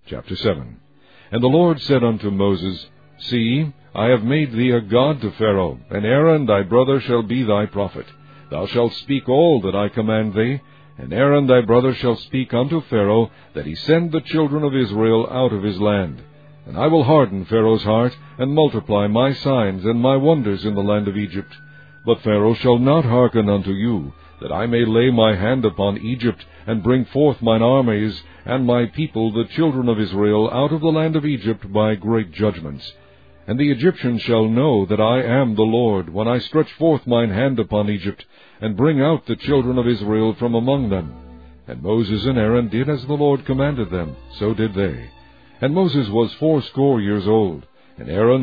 Chapter 7. And the Lord said unto Moses, See, I have made thee a god to Pharaoh, and Aaron thy brother shall be thy prophet. Thou shalt speak all that I command thee, and Aaron thy brother shall speak unto Pharaoh, that he send the children of Israel out of his land. And I will harden Pharaoh's heart, and multiply my signs and my wonders in the land of Egypt. But Pharaoh shall not hearken unto you, that I may lay my hand upon Egypt, and bring forth mine armies, and my people the children of Israel out of the land of Egypt by great judgments. And the Egyptians shall know that I am the Lord, when I stretch forth mine hand upon Egypt, and bring out the children of Israel from among them. And Moses and Aaron did as the Lord commanded them, so did they. And Moses was 80 years old, and Aaron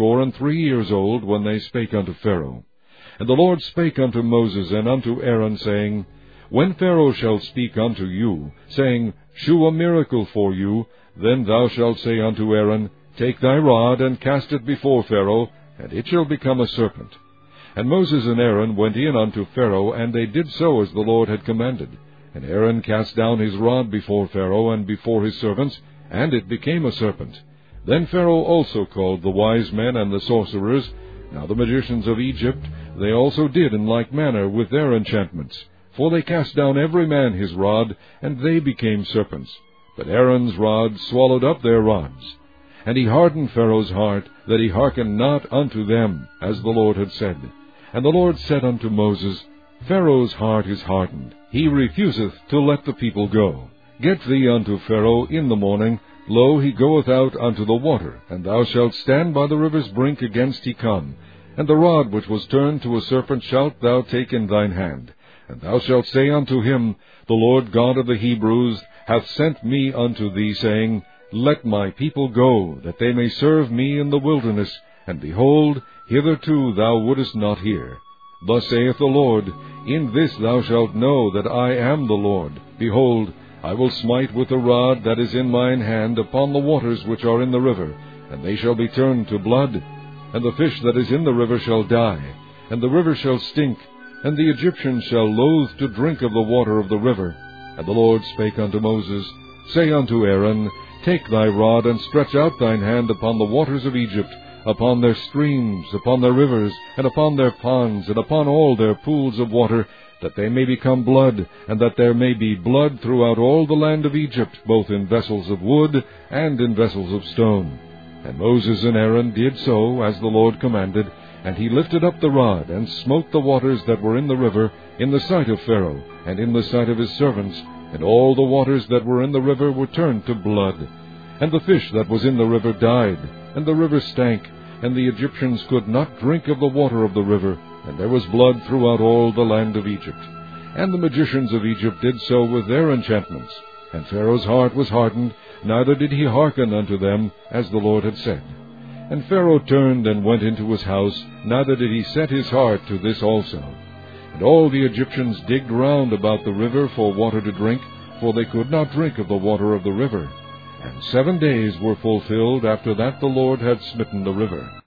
83 years old, when they spake unto Pharaoh. And the Lord spake unto Moses and unto Aaron, saying, When Pharaoh shall speak unto you, saying, Shew a miracle for you, then thou shalt say unto Aaron, Take thy rod, and cast it before Pharaoh, and it shall become a serpent. And Moses and Aaron went in unto Pharaoh, and they did so as the Lord had commanded. And Aaron cast down his rod before Pharaoh and before his servants, and it became a serpent. Then Pharaoh also called the wise men and the sorcerers. Now the magicians of Egypt, they also did in like manner with their enchantments. For they cast down every man his rod, and they became serpents. But Aaron's rod swallowed up their rods. And he hardened Pharaoh's heart, that he hearkened not unto them, as the Lord had said. And the Lord said unto Moses, Pharaoh's heart is hardened, he refuseth to let the people go. Get thee unto Pharaoh in the morning. Lo, he goeth out unto the water, and thou shalt stand by the river's brink against he come. And the rod which was turned to a serpent shalt thou take in thine hand. And thou shalt say unto him, The Lord God of the Hebrews hath sent me unto thee, saying, Let my people go, that they may serve me in the wilderness. And behold, hitherto thou wouldest not hear. Thus saith the Lord, In this thou shalt know that I am the Lord. Behold, I will smite with the rod that is in mine hand upon the waters which are in the river, and they shall be turned to blood. And the fish that is in the river shall die, and the river shall stink, and the Egyptians shall loathe to drink of the water of the river. And the Lord spake unto Moses, Say unto Aaron, Take thy rod, and stretch out thine hand upon the waters of Egypt, upon their streams, upon their rivers, and upon their ponds, and upon all their pools of water, that they may become blood, and that there may be blood throughout all the land of Egypt, both in vessels of wood and in vessels of stone. And Moses and Aaron did so as the Lord commanded, and he lifted up the rod, and smote the waters that were in the river, in the sight of Pharaoh, and in the sight of his servants, and all the waters that were in the river were turned to blood. And the fish that was in the river died, and the river stank, and the Egyptians could not drink of the water of the river, and there was blood throughout all the land of Egypt. And the magicians of Egypt did so with their enchantments. And Pharaoh's heart was hardened, neither did he hearken unto them, as the Lord had said. And Pharaoh turned and went into his house, neither did he set his heart to this also. And all the Egyptians digged round about the river for water to drink, for they could not drink of the water of the river. And 7 days were fulfilled after that the Lord had smitten the river.